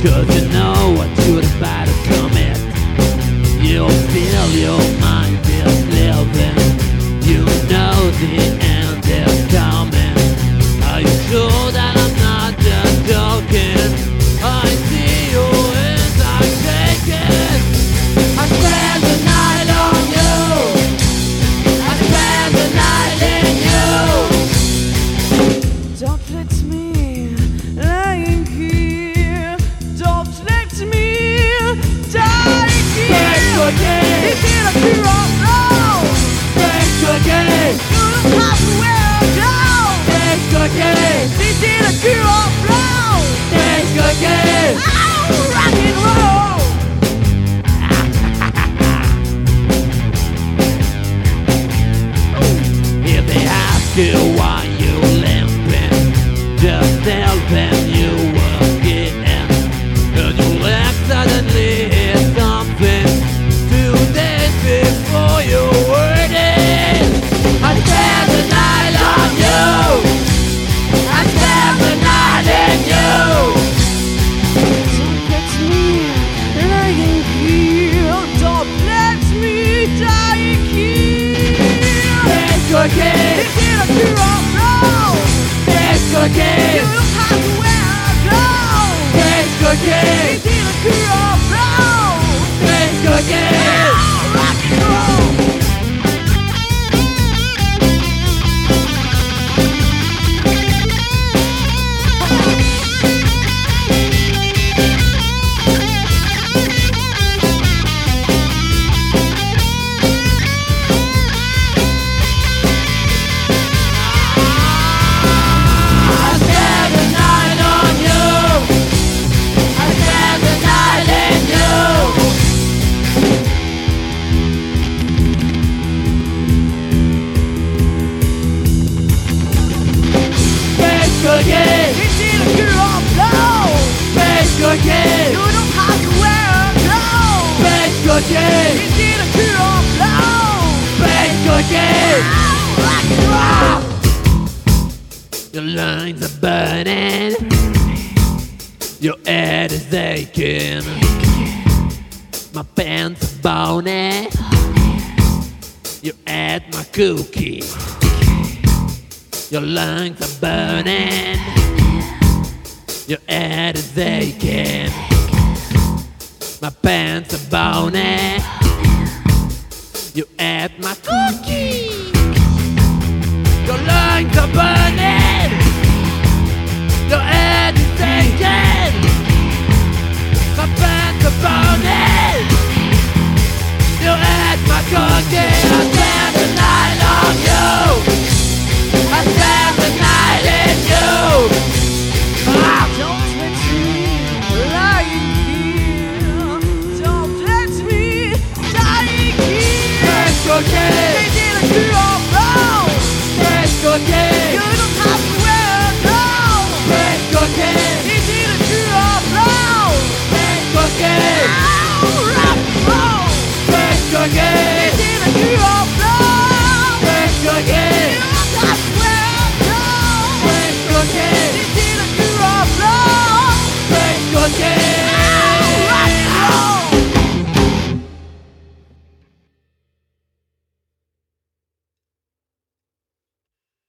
'cause you know what you're about to commit. You feel your mind is living. You know the end is coming. Are you sure that I'm not just joking? I see you as I take it. I spend the night on you. I spend the night in you. Don't let me lying here. Don't let me die here. Thanks again. It's in a pure of love. Thanks again. You don't have to wear a gown. Thanks again. It's in a pure of love. Thanks again. Oh, rock and roll. If they ask you why you limping, just tell them you were getting. And your leg suddenly hit something 2 days before you heard it. I spent the night on you. I spent the night in you. Don't let me lying here. Don't let me die here. Thanks again. It's in a pure of love. Thanks You again. don't have to wear a gown. Thanks again. It's in a pure of love. Thanks again. Oh, rock and roll. I spent the night on you. I spent the night in you. Thanks again. It's in a pure of love. Thanks again. You don't have to wear a gown. Thanks again. It's in a pure of love. Thanks again. Oh, rock and roll. Your lungs are burning. Your head is aching. My pants are bony. You ate my cookie. Your lungs are burning. Your head is aching. My pants are bony. You ate my cookie. Your lungs are burning. Your head is aching. My pants are burning. You ate my cookie. I spent the night on you. I spent the night in you. Ah! Don't let me lying here. Don't let me dying here. Thanks again. It's in a pure of love. Thanks again. You don't have to wear a gown. Thanks again. It's in a pure of love. Thanks again. Oh, rock and roll. Thanks again.